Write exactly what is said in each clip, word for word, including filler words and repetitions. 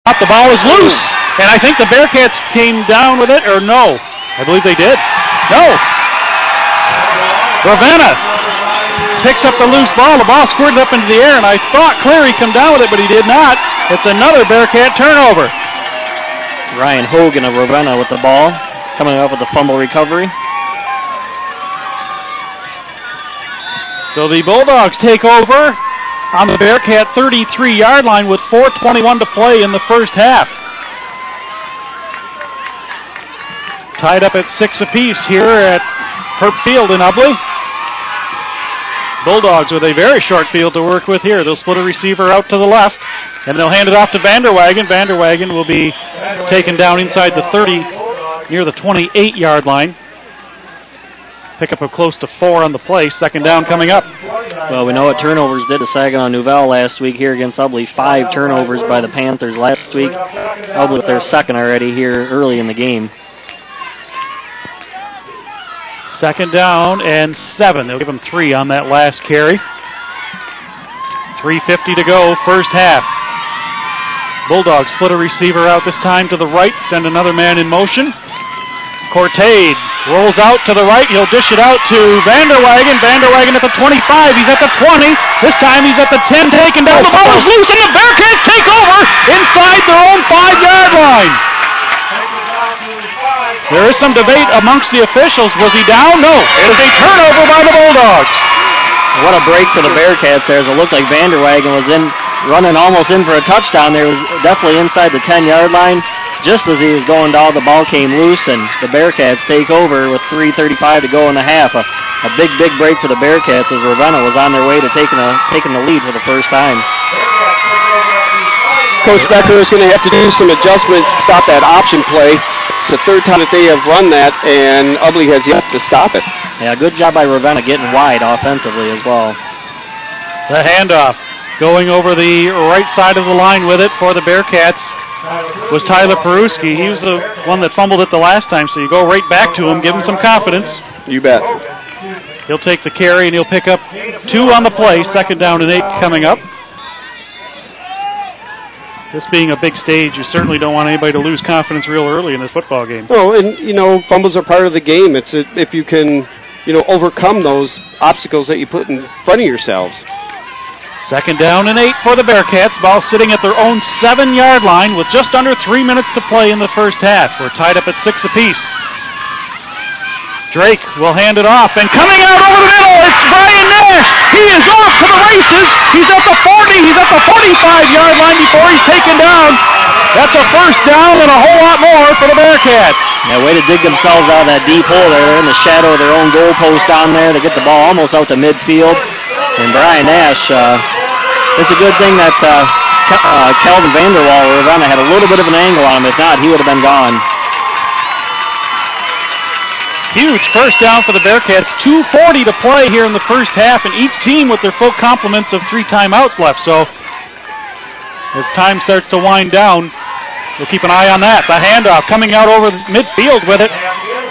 The ball is loose, and I think the Bearcats came down with it, or no. I believe they did. No. Ravenna picks up the loose ball. The ball squirted up into the air, and I thought Cleary come down with it, but he did not. It's another Bearcat turnover. Ryan Hogan of Ravenna with the ball, coming up with the fumble recovery. So the Bulldogs take over on the Bearcat thirty-three-yard line with four twenty-one to play in the first half. Tied up at six apiece here at Herb Field in Ubly. Bulldogs with a very short field to work with here. They'll split a receiver out to the left, and they'll hand it off to Vanderwagen. Vanderwagen will be taken down inside the thirty, near the twenty-eight-yard line. Pick up a close to four on the play. Second down coming up. Well, we know what turnovers did to Saginaw Nouvelle last week here against Ubly. Five turnovers by the Panthers last week. Ubly with their second already here early in the game. Second down and seven. They'll give them three on that last carry. three fifty to go, first half. Bulldogs split a receiver out this time to the right, send another man in motion. Cortade rolls out to the right. He'll dish it out to Vanderwagen. Vanderwagen at the twenty-five. He's at the twenty. This time he's at the ten, taken down. The ball is loose, and the Bearcats take over inside their own five-yard line. There is some debate amongst the officials. Was he down? No. It is a turnover by the Bulldogs. What a break for the Bearcats there. It looked like Vanderwagen was in, running almost in for a touchdown there. It was definitely inside the ten-yard line. Just as he was going down, the ball came loose, and the Bearcats take over with three thirty-five to go in the half. A, a big, big break for the Bearcats as Ravenna was on their way to taking, a, taking the lead for the first time. Coach Becker is going to have to do some adjustments to stop that option play. It's the third time that they have run that, and Ubly has yet to stop it. Yeah, good job by Ravenna getting wide offensively as well. The handoff going over the right side of the line with it for the Bearcats was Tyler Peruski. He was the one that fumbled it the last time, so you go right back to him, give him some confidence. You bet. He'll take the carry, and he'll pick up two on the play. Second down and eight coming up. This being a big stage, you certainly don't want anybody to lose confidence real early in this football game. Well, and, you know, fumbles are part of the game. It's a, if you can, you know, overcome those obstacles that you put in front of yourselves. Second down and eight for the Bearcats. Ball sitting at their own seven-yard line with just under three minutes to play in the first half. We're tied up at six apiece. Drake will hand it off, and coming out over the middle, it's Brian Nash. He is off to the races. He's at the forty. He's at the forty-five-yard line before he's taken down. That's a first down and a whole lot more for the Bearcats. Yeah, way to dig themselves out of that deep hole there. They're in the shadow of their own goal post down there. They get the ball almost out to midfield. And Brian Nash, uh, it's a good thing that uh, Ke- uh, Kelvin Vanderwall or Ravenna had a little bit of an angle on him. If not, he would have been gone. Huge first down for the Bearcats. two forty to play here in the first half, and each team with their full complements of three timeouts left. So as time starts to wind down, we'll keep an eye on that. The handoff coming out over midfield with it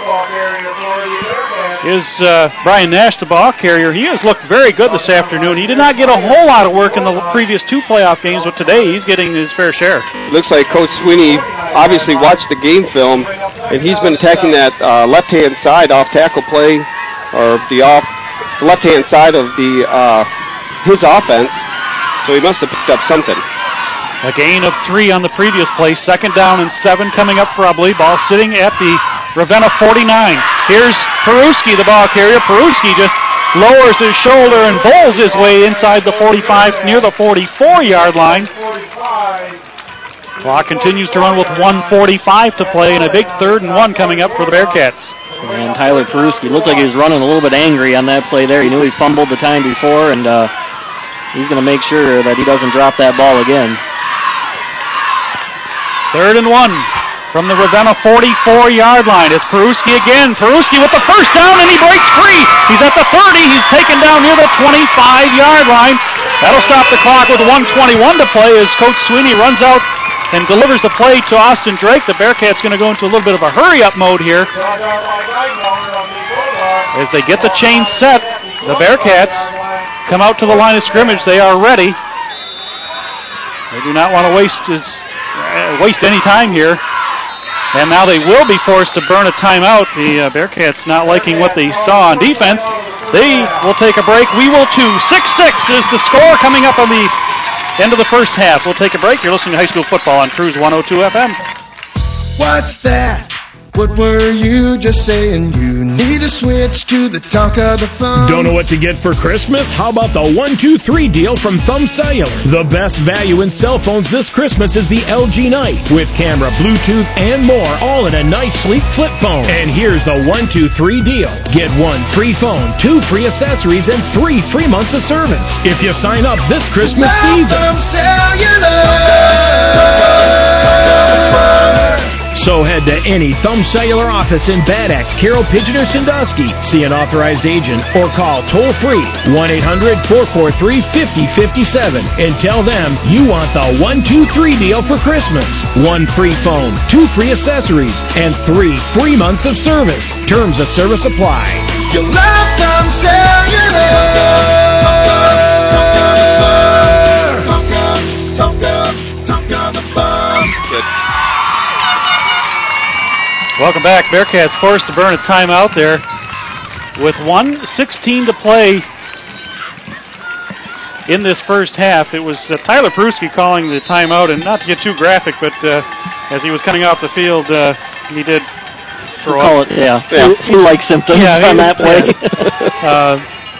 is uh, Brian Nash, the ball carrier. He has looked very good this afternoon. He did not get a whole lot of work in the previous two playoff games, but today he's getting his fair share. Looks like Coach Sweeney obviously watched the game film, and he's been attacking that uh, left-hand side off tackle play, or the off left-hand side of the uh, his offense, so he must have picked up something. A gain of three on the previous play. Second down and seven coming up for Ubly. Ball sitting at the Ravenna forty-nine. Here's Peruski, the ball carrier. Peruski just lowers his shoulder and bowls his way inside the forty-five, near the forty-four-yard line. Clock continues to run with one forty-five to play, and a big third and one coming up for the Bearcats. And Tyler Peruski looked like he was running a little bit angry on that play there. He knew he fumbled the time before, and uh, he's going to make sure that he doesn't drop that ball again. Third and one from the Ravenna forty-four-yard line. It's Peruski again. Peruski with the first down, and he breaks free. He's at the thirty. He's taken down near the twenty-five-yard line. That'll stop the clock with one twenty-one to play as Coach Sweeney runs out and delivers the play to Austin Drake. The Bearcats going to go into a little bit of a hurry-up mode here. As they get the chain set, the Bearcats come out to the line of scrimmage. They are ready. They do not want to waste as uh, waste any time here. And now they will be forced to burn a timeout. The uh, Bearcats not liking what they saw on defense. They will take a break. We will too. six six is the score coming up on the end of the first half. We'll take a break. You're listening to high school football on Cruise one oh two F M. What's that? What were you just saying? You need to switch to the talk of the phone. Don't know what to get for Christmas? How about the one two three deal from Thumb Cellular? The best value in cell phones this Christmas is the L G Night with camera, Bluetooth, and more, all in a nice, sleek flip phone. And here's the one two three deal. Get one free phone, two free accessories, and three free months of service if you sign up this Christmas Now season. Thumb Cellular. So head to any Thumb Cellular office in Bad Axe, Carroll, Pigeon, or Sandusky. See an authorized agent or call toll-free one eight hundred four four three five oh five seven and tell them you want the one two three deal for Christmas. One free phone, two free accessories, and three free months of service. Terms of service apply. You love Thumb Cellular. Welcome back. Bearcats forced to burn a timeout there with one sixteen to play in this first half. It was uh, Tyler Peruski calling the timeout, and not to get too graphic, but uh, as he was coming off the field, uh, he did throw we'll call up. it, yeah, yeah. flu-like symptoms yeah, on that play. uh,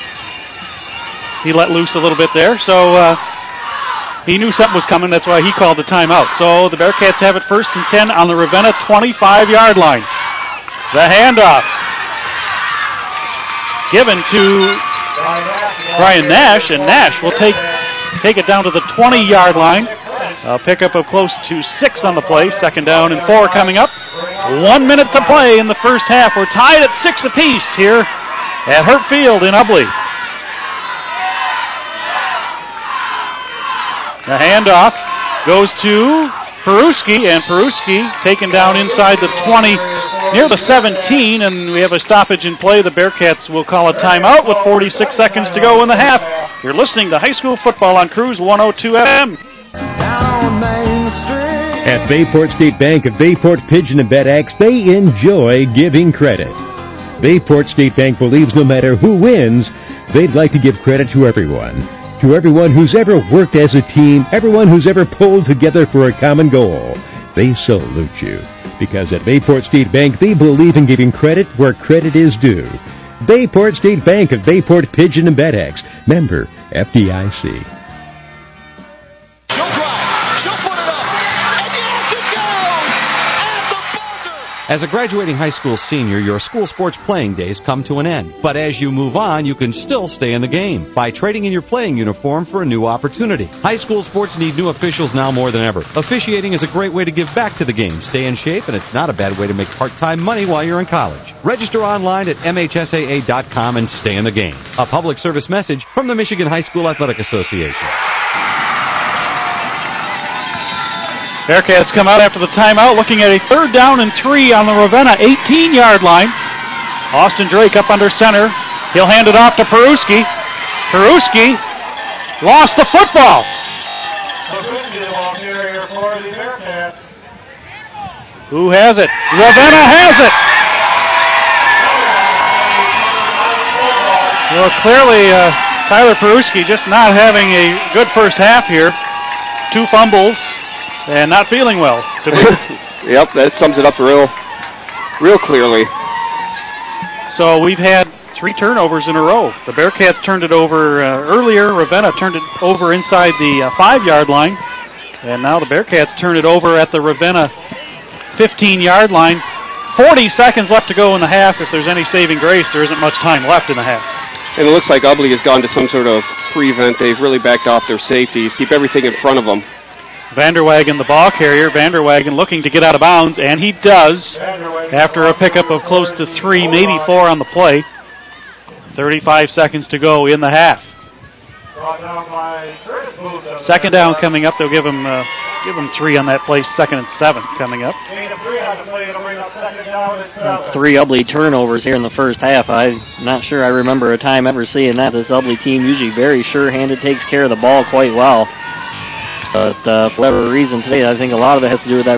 he let loose a little bit there, so uh, he knew something was coming. That's why he called the timeout. So the Bearcats have it first and ten on the Ravenna twenty-five-yard line. The handoff given to Brian Nash, and Nash will take take it down to the twenty-yard line. A pickup of close to six on the play. Second down and four coming up. One minute to play in the first half. We're tied at six apiece here at Hurt Field in Ubly. The handoff goes to Peruski, and Peruski taken down inside the twenty, near the seventeen, and we have a stoppage in play. The Bearcats will call a timeout with forty-six seconds to go in the half. You're listening to high school football on Cruise one oh two F M. At Bayport State Bank of Bayport, Pigeon, and Bad Axe, they enjoy giving credit. Bayport State Bank believes no matter who wins, they'd like to give credit to everyone. To everyone who's ever worked as a team, everyone who's ever pulled together for a common goal. They salute you. Because at Bayport State Bank, they believe in giving credit where credit is due. Bayport State Bank of Bayport, Pigeon, and Bad Axe. Member F D I C. As a graduating high school senior, your school sports playing days come to an end. But as you move on, you can still stay in the game by trading in your playing uniform for a new opportunity. High school sports need new officials now more than ever. Officiating is a great way to give back to the game, stay in shape, and it's not a bad way to make part-time money while you're in college. Register online at M H S A A dot com and stay in the game. A public service message from the Michigan High School Athletic Association. Bearcats come out after the timeout looking at a third down and three on the Ravenna eighteen-yard line. Austin Drake up under center. He'll hand it off to Peruski. Peruski lost the football. Who has it? Ravenna has it. Well, clearly uh, Tyler Peruski just not having a good first half here. Two fumbles. And not feeling well. Yep, that sums it up real, real clearly. So we've had three turnovers in a row. The Bearcats turned it over uh, earlier. Ravenna turned it over inside the uh, five-yard line. And now the Bearcats turn it over at the Ravenna fifteen-yard line. forty seconds left to go in the half. If there's any saving grace, there isn't much time left in the half. And it looks like Ubly has gone to some sort of prevent. They've really backed off their safeties, keep everything in front of them. Vanderwagen, the ball carrier. Vanderwagen looking to get out of bounds, and he does after a pickup of close to three, maybe four on the play. thirty-five seconds to go in the half. Second down coming up. They'll give him uh, give him three on that play. Second and seven coming up. Three Ubly turnovers here in the first half. I'm not sure I remember a time ever seeing that. This Ubly team usually very sure-handed, takes care of the ball quite well. But uh, for whatever reason today, I think a lot of it has to do with that